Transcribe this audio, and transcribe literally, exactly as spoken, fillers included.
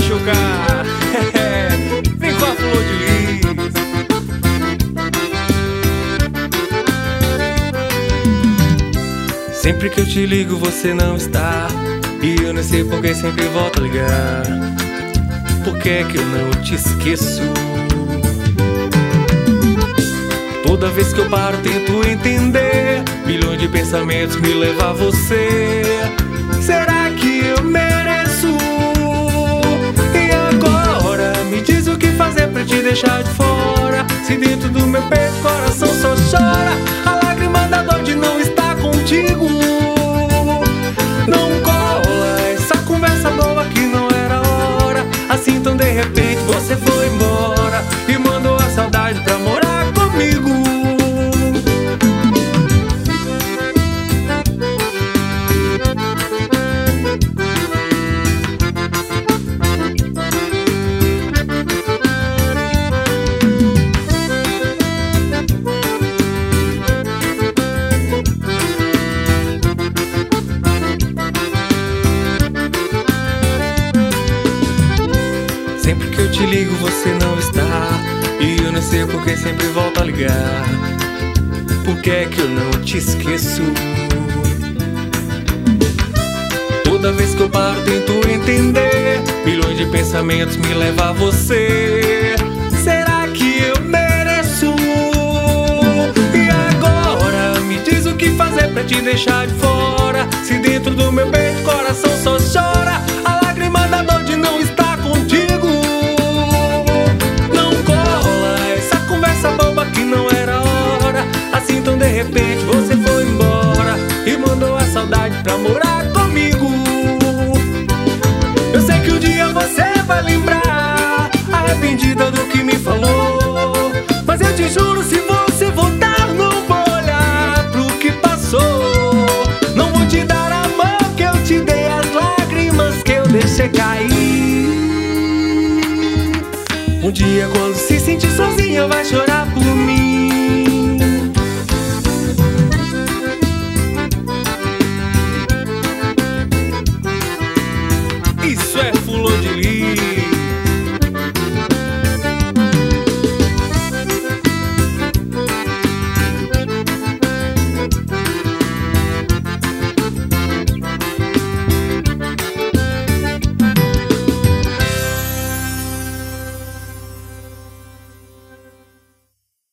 machucar. Vem com a flor de lis. Sempre que eu te ligo você não está, e eu não sei por que sempre volto a ligar. Por que é que eu não te esqueço? Toda vez que eu paro tento entender, milhões de pensamentos me levam a você. Será que eu mereço? E agora me diz o que fazer pra te deixar de fora. Se dentro do meu peito o coração só chora, a lágrima da dor de não estar contigo. Não cola essa conversa boa que não era hora. Assim tão de repente você foi embora e mandou a saudade pra morar comigo. Sempre que eu te ligo você não está, e eu não sei por que sempre volto a ligar. Por que é que eu não te esqueço? Toda vez que eu paro tento entender, milhões de pensamentos me levam a você. Será que eu mereço? E agora me diz o que fazer pra te deixar de fora. Se dentro do meu peito o coração só chora, a lágrima da dor de não estar contigo. Não cola essa conversa boba que não era hora. Assim tão de repente você foi embora e mandou a saudade pra morar comigo. Eu sei que um dia você vai lembrar, arrependida do que me falou, mas eu te juro, se você voltar não vou olhar pro que passou. Não vou te dar a mão que eu te dei, as lágrimas que eu deixei cair. Um dia quando se sentir sozinha vai chorar.